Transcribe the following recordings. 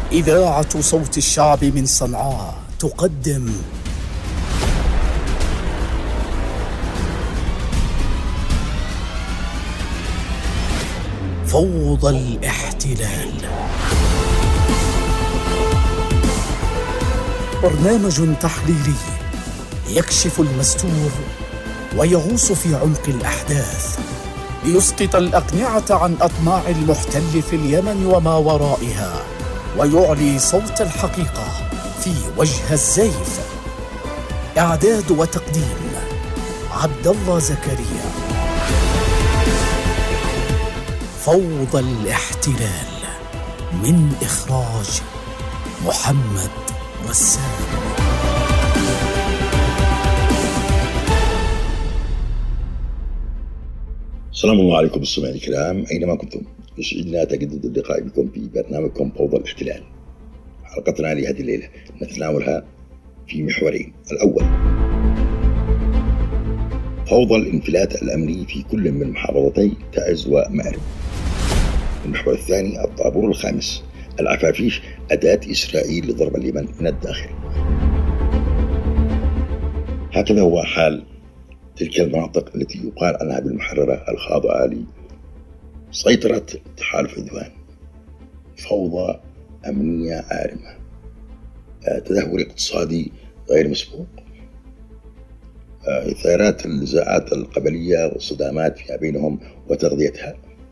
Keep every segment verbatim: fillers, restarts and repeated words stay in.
إذاعة صوت الشعب من صنعاء تقدم فوضى الاحتلال، برنامج تحليلي يكشف المستور ويغوص في عمق الأحداث ليسقط الأقنعة عن أطماع المحتل في اليمن وما ورائها، ويعلي صوت الحقيقة في وجه الزيف. إعداد وتقديم عبد الله زكريا. فوضى الاحتلال، من إخراج محمد رسام. السلام الله عليكم مستمعينا الكرام أينما كنتم، يسعدنا تجدد اللقاء بكم في برنامجكم فوضى الاحتلال. حلقتنا لهذه الليلة نتناولها في محورين: الأول فوضى الانفلات الأمني في كل من محافظتي تعز ومأرب. المحور الثاني الطابور الخامس، العفافيش أداة إسرائيل لضرب اليمن من الداخل. هكذا هو حال تلك المناطق التي يقال أنها بالمحررة الخاضعة لسيطرة تحالف عدوان. فوضى أمنية عارمة، تدهور اقتصادي غير مسبوق، إثارات النزاعات القبلية والصدامات فيما بينهم وتغذيتها،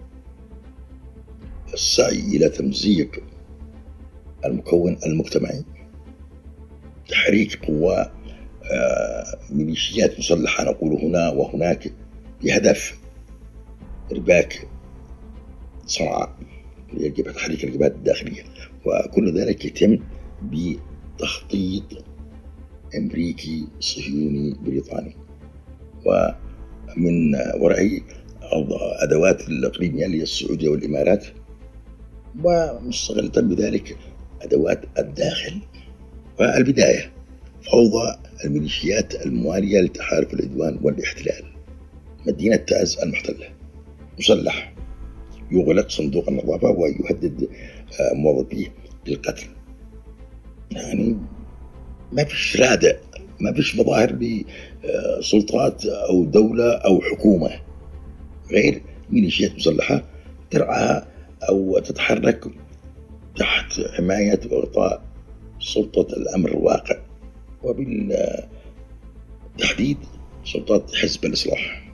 السعي إلى تمزيق المكون المجتمعي، تحريك قوى ميليشيات مسلحة نقول هنا وهناك بهدف إرباك صنعاء لجبهة تحريك الجبهات الداخلية، وكل ذلك يتم بتخطيط أمريكي صهيوني بريطاني، ومن وراء أدوات الإقليمية للسعودية والإمارات، ومستغلة بذلك أدوات الداخل. والبداية فوضى الميليشيات الموالية لتحالف العدوان والاحتلال. مدينة تعز المحتلة، مسلح يغلق صندوق النظافة ويهدد موظفيه بالقتل. يعني ما فيش رادع، ما فيش مظاهر لسلطات أو دولة أو حكومة غير ميليشيات مسلحة ترعى أو تتحرك تحت حماية وغطاء سلطة الأمر الواقع، وبالتحديد سلطات حزب الإصلاح.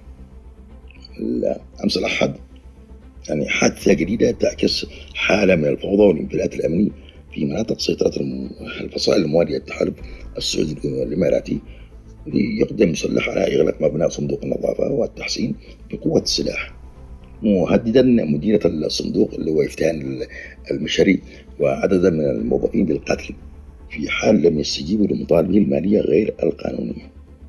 أمس الأحد يعني حادثة جديدة تعكس حالة من الفوضى والانفلات الأمني في مناطق سيطرة الفصائل الموالية للتحالف السعودي والإماراتي، ليقدم مسلح على إغلاق مبنى صندوق النظافة والتحسين بقوة السلاح، مهددا مديرة الصندوق اللي هو يفتان المشري وعددا من الموظفين بالقتل في حال لم يستجيبوا لمطالبه المالية غير القانونية.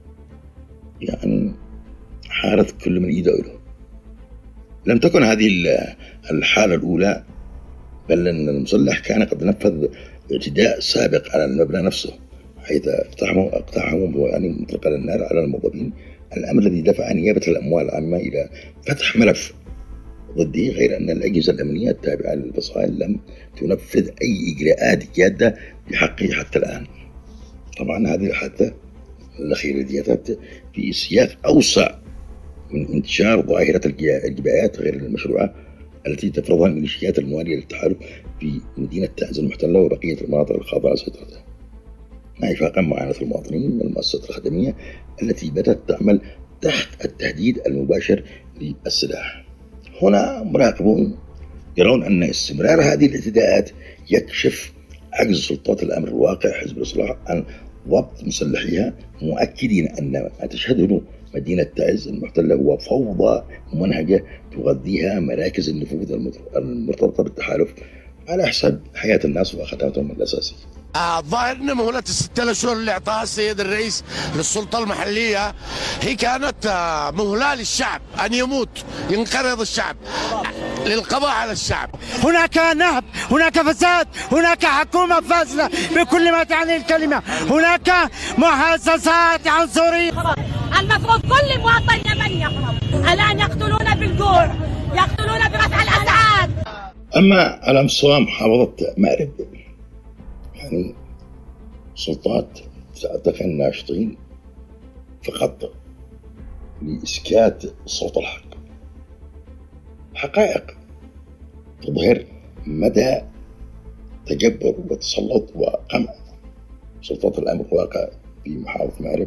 يعني حارت كل من إيده له. لم تكن هذه الحالة الأولى، بل أن المسلح كان قد نفذ اعتداء سابق على المبنى نفسه، حيث اقتحموا اقتحموا يعني مطلقا النار على الموظفين، الأمر الذي دفع نيابة الأموال العامة إلى فتح ملف ضده، غير أن الأجهزة الأمنية التابعة للفصائل لم تنفذ أي إجراءات جادة بحقه حتى الآن. طبعا هذه الحادثة الأخيرة التي أتت في سياق أوسع من انتشار ظاهرة الجبايات غير المشروعة التي تفرضها الميليشيات الموالية للتحالف في مدينة تعز المحتلة وبقية المناطق الخاضعة لسيطرتها، مع إفاقا معاناة المواطنين من المؤسسات الخدمية التي بدأت تعمل تحت التهديد المباشر للسلاح. هنا مراقبون يرون أن استمرار هذه الاعتداءات يكشف عجز سلطات الأمر الواقع حزب الإصلاح عن ضبط مسلحيها، مؤكدين أن ما تشهده مدينة تعز المحتلة هو فوضى ممنهجة تغذيها مراكز النفوذ المرتبطة بالتحالف على حساب حياة الناس وخدماتهم الأساسية. الظاهر ان مهلة الستة اشهر اللي اعطاها السيد الرئيس للسلطة المحلية هي كانت مهلة للشعب ان يموت، ينقرض الشعب للقضاء على الشعب. هناك نهب، هناك فساد، هناك حكومة فاسدة بكل ما تعني الكلمة، هناك مؤسسات عنصرية. المفروض كل مواطن يمني يهرب. الان يقتلون بالجوع، يقتلون برفع الاسعار. أما على مستوى محافظة مأرب يعني سلطات تعتقل الناشطين فقط لإسكات صوت الحق. حقائق تظهر مدى تجبر وتسلط وقمع سلطات الأمر الواقع في محافظة مأرب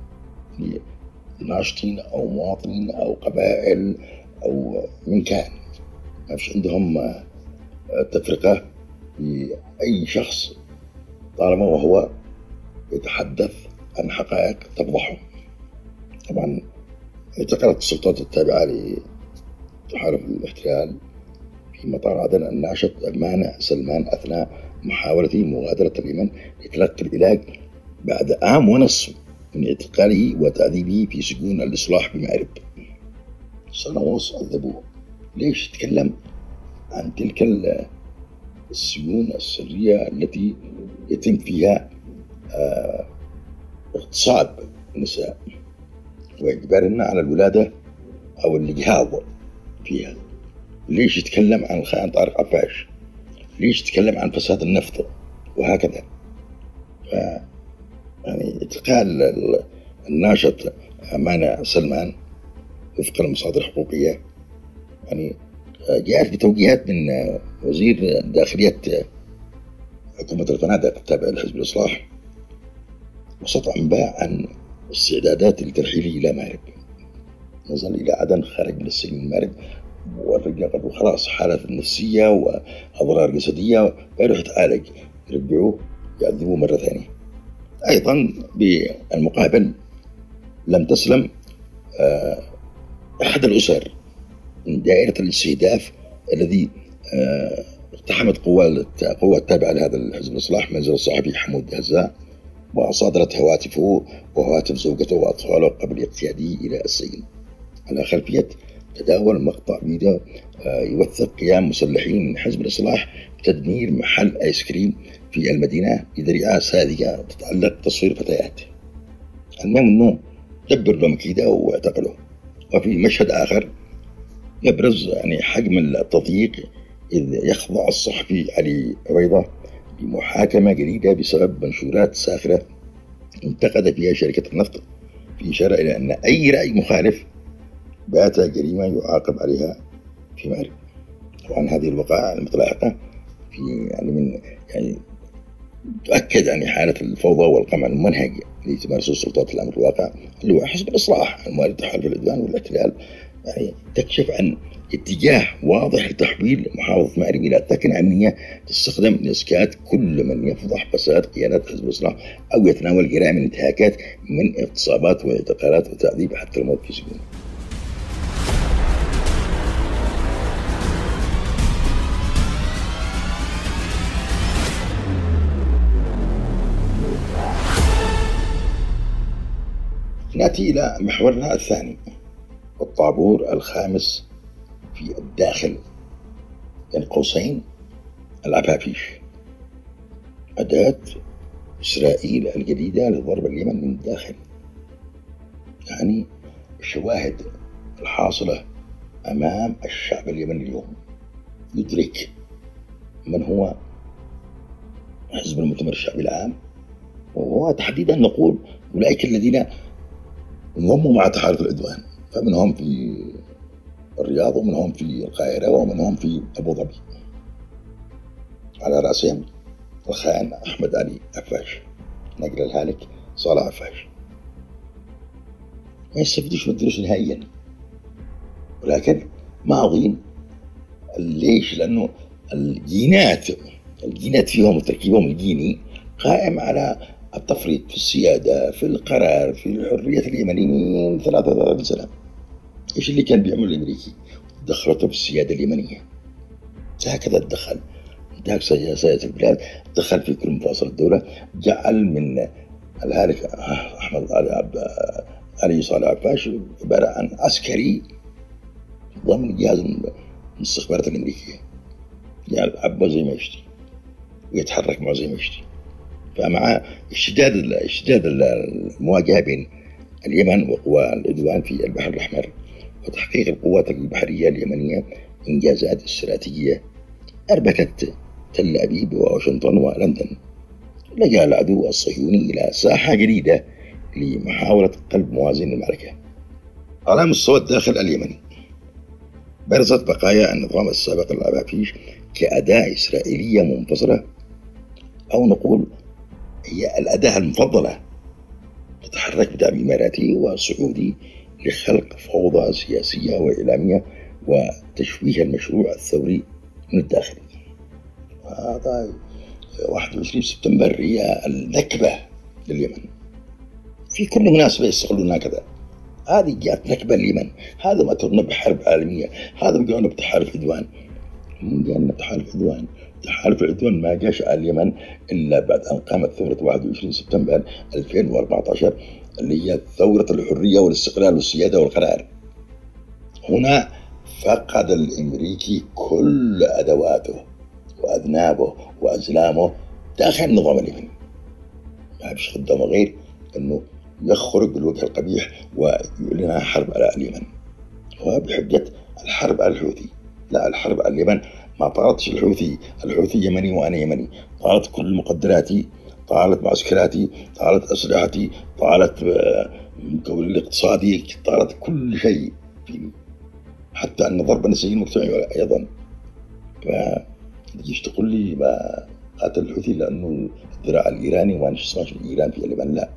لناشطين أو مواطنين أو قبائل أو من كان. ما فيش عندهم تفرقة بأي شخص طالما وهو يتحدث عن حقائق تفضحه. طبعا اعتقلت السلطات التابعة لتحالف الاحتلال في مطار عدن الناشط مانع سلمان أثناء محاولة مغادرة اليمن لتلقي العلاج بعد عام ونصف من اعتقاله وتعذيبه في سجون الإصلاح بمأرب. سنة ونصف عذبوه. ليش تكلم عن تلك السجون السرية التي يتم فيها اه اغتصاب النساء وإجبارهن على الولادة أو الإجهاض فيها؟ ليش يتكلم عن الخائن طارق عفاش؟ ليش يتكلم عن فساد النفط وهكذا؟ ف يعني اعتقال الناشط مانع سلمان وفق المصادر الحقوقية يعني جاءت بتوجيهات من وزير داخلية حكومة الفنادق التابع لحزب الإصلاح وسط أنباء عن استعدادات لترحيله إلى مأرب. نزل إلى عدن، خرج من السجن من مأرب والرجال قالوا خلاص حالة نفسية وأضرار جسدية يروح يتعالج، يرجعوه يعذبوه مرة ثانية. أيضا بالمقابل لم تسلم أحد الأسر من دائرة الاستهداف الذي اقتحمت قوة قوة تابعة لهذا الحزب الإصلاح منزل الصحفي حمود هزاع وصادرت هواتفه وهواتف زوجته وأطفاله قبل اقتياده إلى السجن على خلفية تداول مقطع فيديو يوثق قيام مسلحين من حزب الإصلاح بتدمير محل آيس كريم في المدينة بذريعة ساذجة تتعلق بتصوير فتيات. المهم أنه دبر لهم كيده واعتقلوا. وفي مشهد آخر يبرز يعني حجم التضييق إذ يخضع الصحفي علي عويضة لمحاكمة جديدة بسبب منشورات ساخرة انتقد فيها شركة النفط في إشارة إلى أن أي رأي مخالف بات جريمة يعاقب عليها في مأرب. طبعا هذه الوقائع المتلاحقة في يعني من يعني تؤكد يعني حالة الفوضى والقمع المنهج اللي تمارسه السلطات الأمر الواقع اللي هو حزب الإصلاح الموالد تحالف العدوان والاحتلال. يعني تكشف عن اتجاه واضح لتحويل محافظة مأرب إلى ثكنة أمنية تستخدم لإسكات كل من يفضح فساد قيادات حزب الإصلاح أو يتناول جرائم الانتهاكات من اغتصابات واعتقالات وتعذيب حتى الموت في سجون. نأتي إلى محورنا الثاني، الطابور الخامس في الداخل بين قوسين العفافيش، أداة إسرائيل الجديدة لضرب اليمن من الداخل. يعني الشواهد الحاصلة أمام الشعب اليمني اليوم يدرك من هو حزب المؤتمر الشعبي العام، وهو تحديدا نقول أولئك الذين انضموا مع تحالف العدوان، فمنهم في الرياض ومنهم في القاهرة ومنهم في أبو ظبي، على رأسهم الخائن أحمد علي عفاش، نقل الهالك صالح عفاش. ما يستفيدوش من الدروس نهائيا، ولكن ما أظن ليش؟ لأنه الجينات الجينات فيهم وتركيبهم الجيني قائم على التفريط في السيادة، في القرار، في الحرية اليمنية من ثلاثة آلاف سنة. إيش اللي كان بيعمل الأمريكي؟ دخلته في السيادة اليمنية، هكذا تدخل انتهك سياسة البلاد، دخل في كل مفاصل الدولة، جعل من الهالك أحمد علي, علي صالح عفاش عبارة عن عسكري ضمن جهاز الاستخبارات الأمريكية، يعني عبه زي ما يشتي ويتحرك معه زي ما يشتي. فمع اشتداد اشتداد المواجهة بين اليمن وقوى العدوان في البحر الأحمر وتحقيق القوات البحرية اليمنية إنجازات استراتيجية أربكت تل أبيب وواشنطن ولندن، لجأ العدو الصهيوني إلى ساحة جديدة لمحاولة قلب موازين المعركة. على مستوى الداخل اليمني، برزت بقايا النظام السابق العبافيش كأداة إسرائيلية منفصلة، أو نقول هي الأداة المفضلة، تتحرك بدعم إماراتي وسعودي لخلق فوضى سياسية وإعلامية وتشويه المشروع الثوري من الداخل. هذا واحد وعشرين سبتمبر هي النكبة لليمن، في كل مناسبة يستغلون هكذا. هذه جاءت نكبة اليمن، هذا ما ترنا بحرب عالمية، هذا بقولنا بتحالف عدوان. من جانا تحالف عدوان؟ تحالف العدوان ما جاش على اليمن إلا بعد أن قامت ثورة واحد وعشرين سبتمبر ألفين وأربعة عشر اللي هي ثورة الحرية والاستقلال والسيادة والقرار. هنا فقد الأمريكي كل أدواته وأذنابه وأزلامه داخل النظام اليمني، ما فيش قدامه غير أنه يخرج بالوجه القبيح ويعلنها حرب على اليمن، وبحجة الحرب على الحوثي. لا، الحرب على اليمن ما طالتش الحوثي، الحوثي يمني وأنا يمني، طالت كل مقدراتي، طالت معسكراتي، طالت أسلحتي، طالت مكون الاقتصادي، طالت كل شيء فيني، حتى أن ضرب النسيج المجتمعي أيضا. فتجيش تقول لي ما قاتل الحوثي لأنه الذراع الإيراني وأنا شو اسمه إيران في اليمن، لا.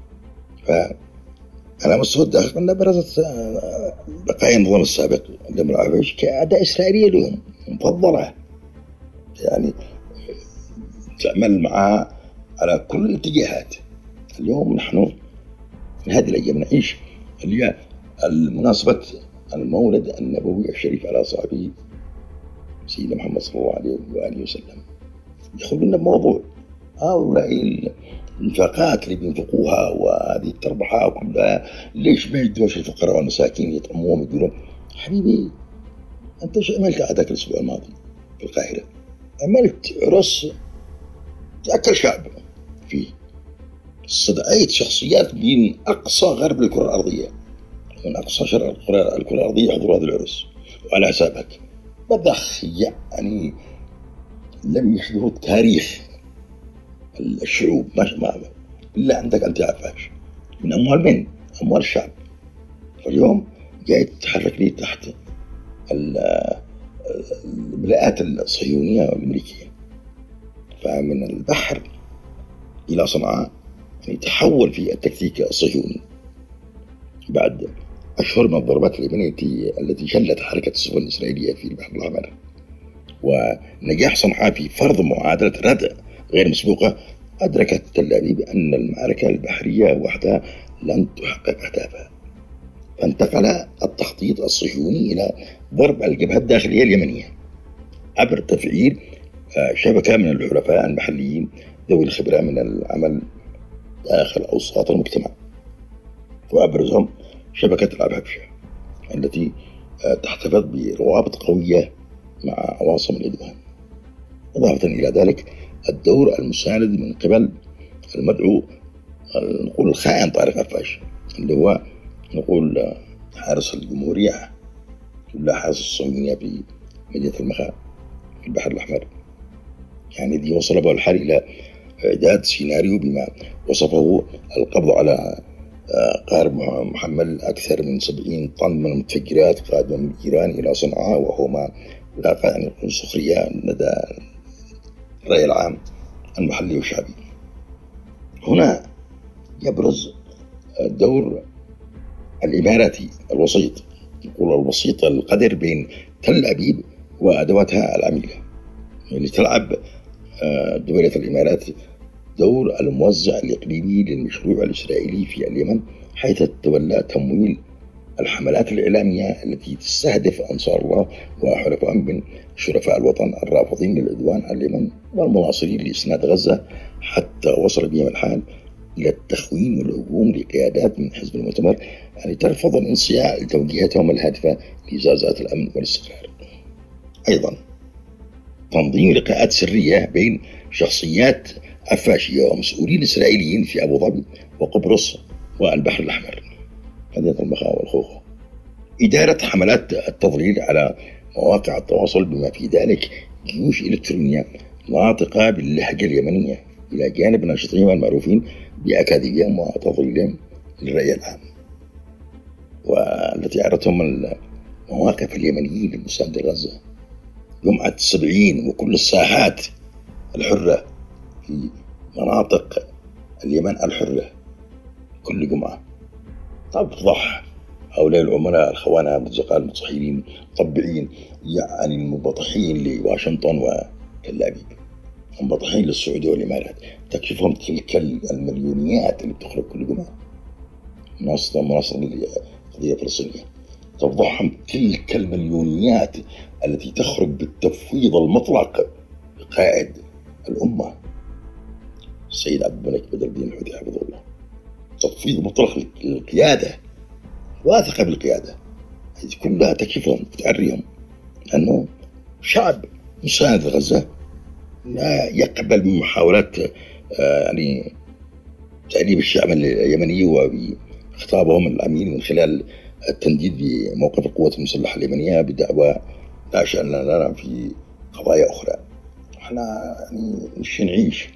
فعلى مستوى الداخل قلنا برزت بقايا النظام السابق عندما العباش كأداة إسرائيلية لهم مفضلة، يعني تعمل معها على كل الاتجاهات. اليوم نحن في هذه الأيام نعيش اللي هي المناسبة المولد النبوي الشريف على صاحبه سيدنا محمد صلى الله عليه وآله وسلم. يدخل لنا بموضوع هؤلاء الانفاقات اللي بينفقوها وهذه التربحات كلها، ليش ما يدوش الفقراء والمساكين يطعموهم يدولهم؟ حبيبي أنت شو عملت هذاك الأسبوع الماضي في القاهرة؟ عملت عرس تأكل شعب فيه، استدعيت شخصيات من أقصى غرب الكرة الأرضية من أقصى شرق الكرة الأرضية يحضروا هذا العرس وعلى حسابك. بذخ يعني لم يحضروا التاريخ الشعوب، ما ما إلا عندك أنت عفاش من أموال من أموال الشعب. فاليوم جاي تتحرك لي تحت الولاءات الصهيونية والأمريكية. فمن البحر إلى صنعاء يعني تحول في التكتيك الصهيوني بعد أشهر من الضربات اليمنية التي شلت حركة السفن الإسرائيلية في البحر الأحمر، ونجاح صنعاء في فرض معادلة ردع غير مسبوقة. أدركت تل أبيب أن المعركة البحرية وحدها لن تحقق أهدافها، فانتقل التخطيط الصهيوني إلى ضرب الجبهة الداخلية اليمنية عبر تفعيل شبكة من الحلفاء المحليين ذوي الخبرة من العمل داخل أوساط المجتمع، وأبرزهم شبكة العبابشة التي تحتفظ بروابط قوية مع عواصم العدوان. إضافة إلى ذلك الدور المساند من قبل المدعو نقول الخائن طارق عفاش اللي هو نقول حارس الجمهورية ولا حارس الصهيونية في مدينة المخا في البحر الأحمر. يعني دي وصل به الحال إلى إعداد سيناريو بما وصفه القبض على قارب محمل أكثر من سبعين طن من المتفجرات قادمة من إيران إلى صنعاء، وهو ما لاقى يعني سخرية لدى الرأي العام المحلي والشعبي. هنا يبرز دور الإماراتي الوسيط، نقول الوسيط القدر بين تل أبيب وأدواتها العميلة، اللي تلعب دولة الإمارات دور الموزع الإقليمي للمشروع الإسرائيلي في اليمن، حيث تولى تمويل الحملات الإعلامية التي تستهدف أنصار الله وحلفائهم من شرفاء الوطن الرافضين للعدوان على اليمن والمناصرين لإسناد غزة، حتى وصل بهم الحال إلى التخوين والهجوم لقيادات من حزب المؤتمر يعني ترفض الانصياع لتوجيهاتهم الهادفة لإعزازات الأمن والاستقرار. أيضا تنظيم لقاءات سرية بين شخصيات عفاشية ومسؤولين إسرائيليين في أبو ظبي وقبرص والبحر الأحمر مدينة المخا والخوخة، إدارة حملات التضليل على مواقع التواصل بما في ذلك جيوش إلكترونية ناطقة باللهجة اليمنية إلى جانب ناشطيهم المعروفين بأكاذيبهم وتضليلهم للرأي العام، والتي عرضتهم المواقف اليمنيين للمساندة لغزة. جمعة السبعين وكل الساحات الحرة في مناطق اليمن الحرة كل جمعة تفضح هؤلاء العملاء الخونة المرتزقة المتصحيين المطبعين، يعني المنبطحين لواشنطن وتل أبيب، منبطحين للسعودية والإمارات. تكشفهم تلك المليونيات اللي بتخرج كل جمعة مناصرة مناصرة للقضية الفلسطينية، تفضحهم تلك المليونيات التي تخرج بالتفويض المطلق لقائد الأمة السيد عبد الملك بدر الدين الحوثي حفظه الله. تفويض مطلق للقيادة، واثقة بالقيادة، هذه كلها تكشفهم وتعريهم أنه شعب مساند لغزة لا يقبل من محاولات آه يعني تأليب الشعب اليمني وبخطابهم العميل من خلال التنديد بموقف القوات المسلحة اليمنية بدعوى لا شأن لنا في قضايا أخرى. احنا يعني نشي نعيش،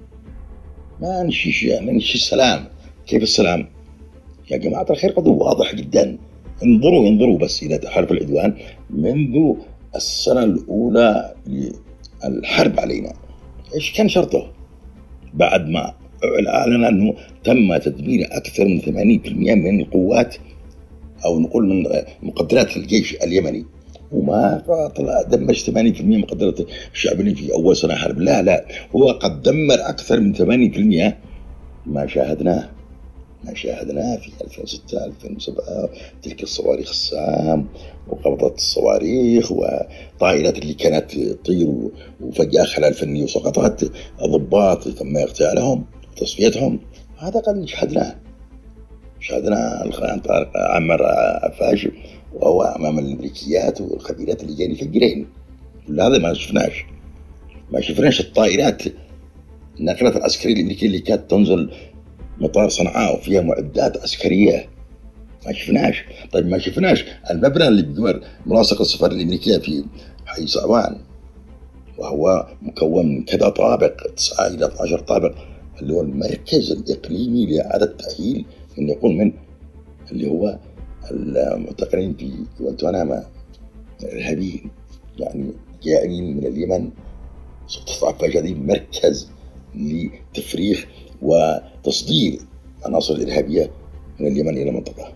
ما نشيش يعني نشي السلام. كيف السلام؟ يا جماعة الخير قد واضح جدا. انظروا انظروا بس إلى تحالف العدوان منذ السنة الأولى للحرب علينا، إيش كان شرطه؟ بعد ما أعلن أنه تم تدمير أكثر من ثمانين بالمئة من القوات أو نقول من مقدرات الجيش اليمني، وما طلع دمج ثمانين بالمئة من مقدرات الشعب اليمني في أول سنة حرب، لا لا هو قد دمر أكثر من ثمانين بالمئة. ما شاهدناه ما شاهدناه في ألفين وستة ألفين وسبعة، تلك الصواريخ السام وقبضات الصواريخ وطائرات اللي كانت تطير وفجأة خلال فني وسقطت، ضباط تم اغتيالهم وتصفيتهم. هذا قد شاهدناه شاهدنا الخيان طارق عمر عفاش وهو أمام الأمريكيات والخبيرات اللي جايين يفجرين. كل هذا ما شفناش ما شفناش الطائرات الناقلات العسكرية الأمريكية اللي كانت تنزل مطار صنعاء وفيها معدات عسكرية، ما شفناش. طيب ما شفناش المبنى اللي بجوار ملاصق السفارة الأمريكية في حي صعوان، وهو مكون من كذا طابق تسعة إلى اثنا عشر طابق، اللي هو المركز الإقليمي لإعادة تأهيل من يقول من اللي هو المعتقلين في غوانتنامو الإرهابيين، يعني جائين من اليمن. سلطة عفاش هذه مركز لتفريغ وتصدير عناصر الإرهابية من اليمن إلى المنطقة.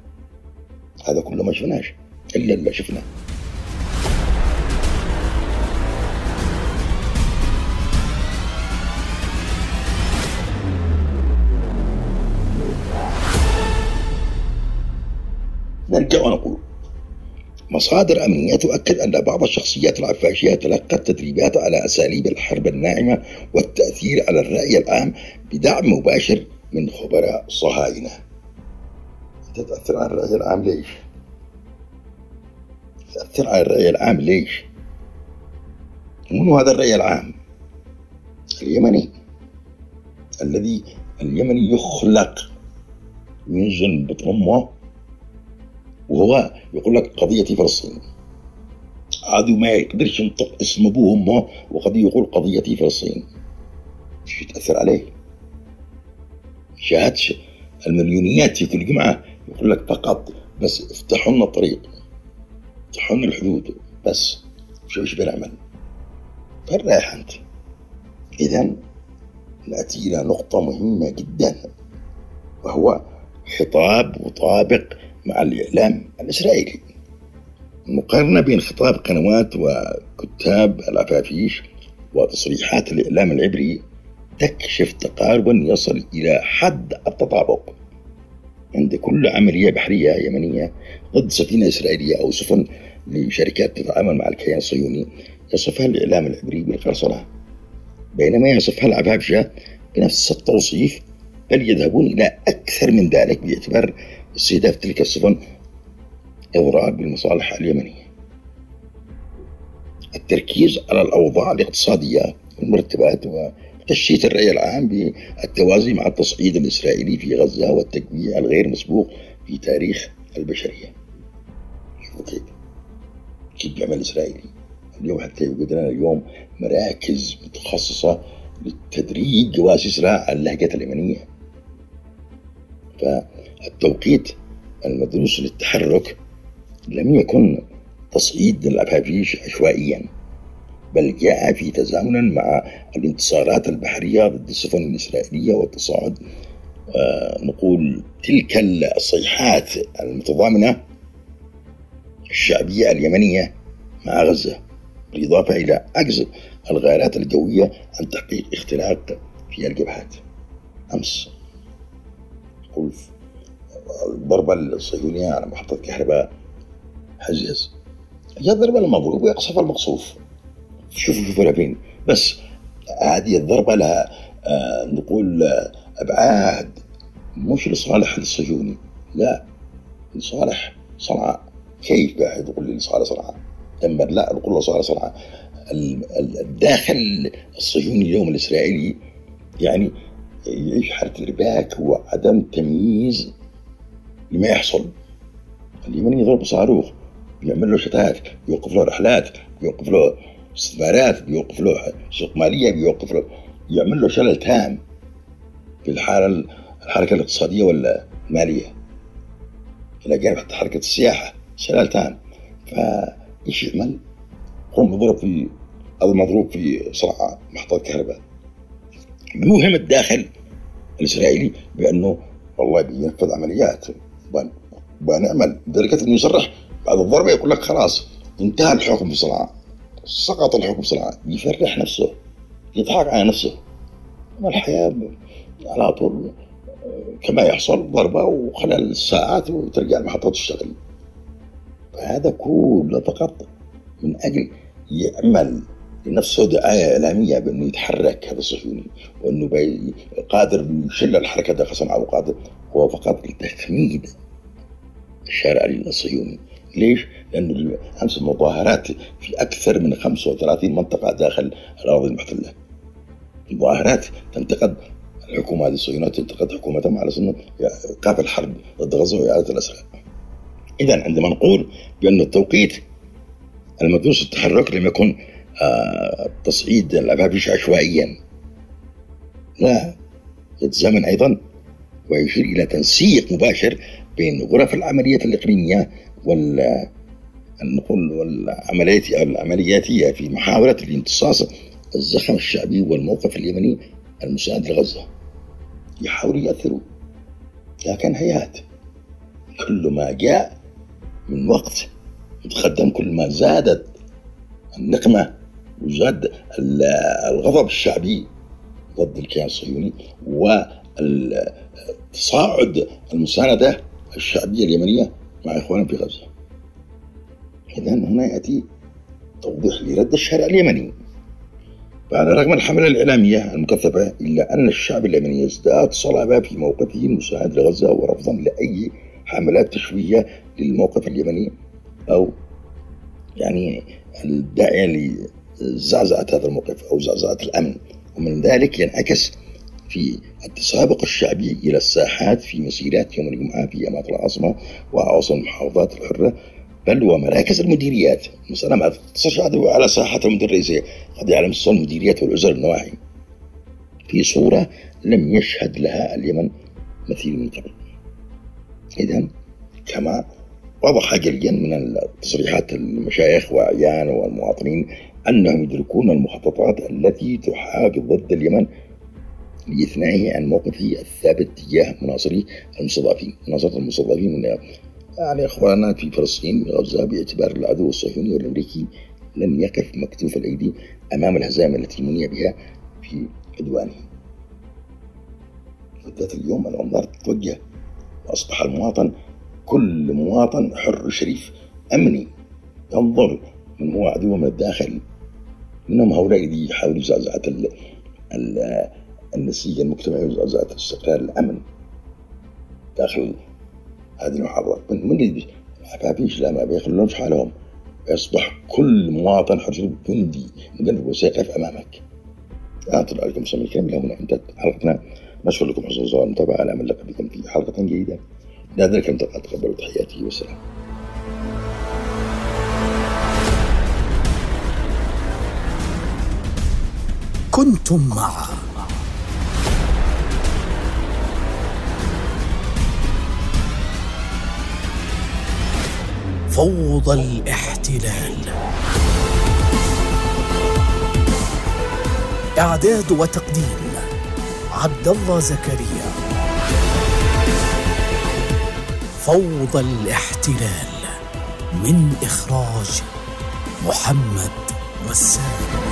هذا كله ما شفناش إلا اللي شفناه. نرجع ونقول مصادر أمنية تؤكد أن بعض الشخصيات العفاشية تلقت تدريبات على أساليب الحرب الناعمة والتأثير على الرأي العام بدعم مباشر من خبراء الصهاينة. تتأثر على الرأي العام ليش؟ تأثر على الرأي العام ليش؟ من هذا الرأي العام؟ اليمني الذي اليمني يخلق ينزل بطن أمه وهو يقول لك قضيتي فلسطين، عادوا ما يقدرش ينطق اسم ابوه وامه وقد يقول قضيتي فلسطين. ايش يتأثر عليه؟ شاهدش المليونيات في كل جمعة يقول لك فقط بس افتحوا لنا الطريق، افتحوا لنا الحدود، بس شو ايش بنعمل؟ فين رايح انت؟ اذا نأتي الى نقطة مهمة جدا، وهو خطاب وطابق مع الإعلام الإسرائيلي. المقارنة بين خطاب قنوات وكتاب العفافيش وتصريحات الإعلام العبري تكشف تقاربا يصل إلى حد التطابق. عند كل عملية بحرية يمنية ضد سفينة إسرائيلية أو سفن لشركات تتعامل مع الكيان الصهيوني يصفها الإعلام العبري بالقرصنة، بينما يصفها العفافشة بنفس التوصيف، بل يذهبون إلى أكثر من ذلك باعتبار استهداف تلك السفن إضرار بالمصالح اليمنية. التركيز على الأوضاع الاقتصادية والمرتبات وتشتيت الرأي العام بالتوازي مع التصعيد الإسرائيلي في غزة والتجويع الغير مسبوق في تاريخ البشرية. شوفوا كيف كيف بيعمل الإسرائيلي اليوم، حتى يوجد لنا اليوم مراكز متخصصة لتدريج جواسيسها على اللهجة اليمنية. فالتوقيت المدروس للتحرك لم يكن تصعيد العفافيش عشوائيا، بل جاء في تزامن مع الانتصارات البحرية ضد السفن الإسرائيلية والتصاعد آه نقول تلك الصيحات المتضامنة الشعبية اليمنية مع غزة، بالإضافة إلى عجز الغارات الجوية عن تحقيق اختراق في الجبهات. أمس الضربة الصهيونية على محطة كهرباء حجاز هي الضربة المضروب ويقصف المقصوف. شوفوا شوفوا فين، بس هذه الضربة لها آه نقول آه أبعاد مش لصالح الصهيوني، لا، لصالح صنعاء. كيف قاعد يقول لي لصالح صنعاء؟ دمر، لا، نقول لصالح صنعاء. الداخل الصهيوني اليوم الإسرائيلي يعني يعيش حالة ارتباك وعدم تمييز لما يحصل. اليمني يضرب صاروخ، بيعمل له شتات، بيوقف له رحلات، بيوقف له استثمارات، بيوقف له سوق مالية، بيوقف له، يعمل له شلل تام في الحالة الحركة الاقتصادية ولا المالية، إلى جانب حتى حركة السياحة، شلل تام. فإيش يعمل؟ قوم يضرب في المضروب في صنعاء محطة كهرباء، بيوهم الداخل الإسرائيلي بأنه والله بينفذ عمليات بنعمل، لدرجة أنه يصرح بعد الضربة يقول لك خلاص انتهى الحكم في صنعاء، سقط الحكم في صنعاء، يفرح نفسه، يضحك على نفسه. الحياة على طول كما يحصل ضربة وخلال ساعات وترجع المحطة تشتغل. فهذا كله فقط من أجل يعمل لنفسه دعاية إعلامية بأنه يتحرك هذا الصهيوني وأنه قادر يشل الحركة داخل صنعاء، وقادر هو فقط لتخميد الشارع الصهيوني. ليش؟ لأنه أمس مظاهرات في أكثر من خمسة وثلاثين منطقة داخل الأراضي المحتلة، مظاهرات تنتقد الحكومة هذه الصهيونية، تنتقد حكومتهم على أنه إيقاف الحرب ضد غزة وإعادة الأسرى. إذن عندما نقول بأن التوقيت المدروس التحرك لم يكن آه تصعيد العفافيش عشوائيا، لا، يتزامن أيضا ويشير إلى تنسيق مباشر بين غرف العمليات الإقليمية وال نقول والعمليات العملياتية في محاولة الامتصاص الزخم الشعبي والموقف اليمني المساند لغزة. يحاولوا يأثروا، لكن هيهات. كل ما جاء من وقت يتقدم كل ما زادت النقمة وزاد الغضب الشعبي ضد الكيان الصهيوني والتصاعد المساندة الشعبية اليمنية مع إخوانهم في غزة. إذن هنا يأتي توضيح لرد الشارع اليمني. فعلى رغم الحملة الإعلامية المكثفة إلا أن الشعب اليمني يزداد صلابة في موقفه المساعد لغزة ورفضا لأي حملات تشويهية للموقف اليمني أو يعني الداعية لزعزعة هذا الموقف أو زعزعة الأمن. ومن ذلك ينعكس في التسابق الشعبي إلى الساحات في مسيرات يوم الجمعة في أماكن العاصمة وعواصم المحافظات الحرة، بل ومراكز المديريات. مثلا ما تقتصرش على ساحات المديرية الرئيسية، قد على مستوى المديريات والأزر النواحي في صورة لم يشهد لها اليمن مثيل من قبل. إذن كما وضح جليا من التصريحات المشايخ وأعيان والمواطنين أنهم يدركون المخططات التي تحاك ضد اليمن لإثنائه عن موقفه الثابت تجاه مناصري المستضعفين مناصرة المستضعفين من يعني إخواننا في فلسطين وغزة، باعتبار العدو الصهيوني والأمريكي لن يقف مكتوف الأيدي أمام الهزائم التي مني بها في عدوانه. ذات اليوم الأنظار تتوجه وأصبح المواطن كل مواطن حر شريف أمني ينظر من هو عدو من الداخل، منهم هؤلاء الذين يحاولوا زعزعة النسيج المجتمعي وزعزعة استقرار الأمن داخل هذه المحافظات. من اللي عفافيش لا ما بيخلونش حالهم، يصبح كل مواطن حر شريف جندي مجند وسيقف أمامك. أعطي عليكم السلام الكريم. لهنا انتهت حلقتنا. نشكر لكم حسن الظن المتابعة على أمل لقاء بكم في حلقة جديدة. لا ذلك المتابعة، تقبلوا تحياتي والسلام. كنتم مع فوضى الاحتلال. إعداد وتقديم عبد الله زكريا. فوضى الاحتلال من إخراج محمد وسام.